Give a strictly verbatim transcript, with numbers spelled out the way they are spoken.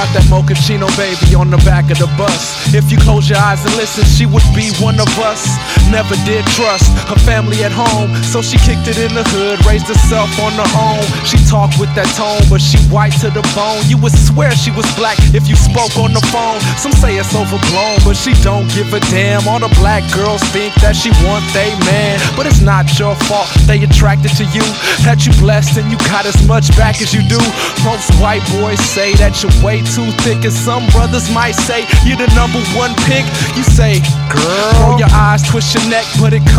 got that mochaccino baby on the back of the bus. If you close your eyes and listen, she would be one of us. Never did trust her family at home, so she kicked it in the hood, raised herself on her own. She talked with that tone, but she white to the bone. You would swear she was black if you spoke on the phone. Some say it's overblown, but she don't give a damn. All the black girls think that she want they man, but it's not your fault they attracted to you. That you blessed and you got as much back as you do. Most white boys say that you're way too thick, and some brothers might say you're the number one pick. You say, girl, roll your eyes, twist your neck, but it comes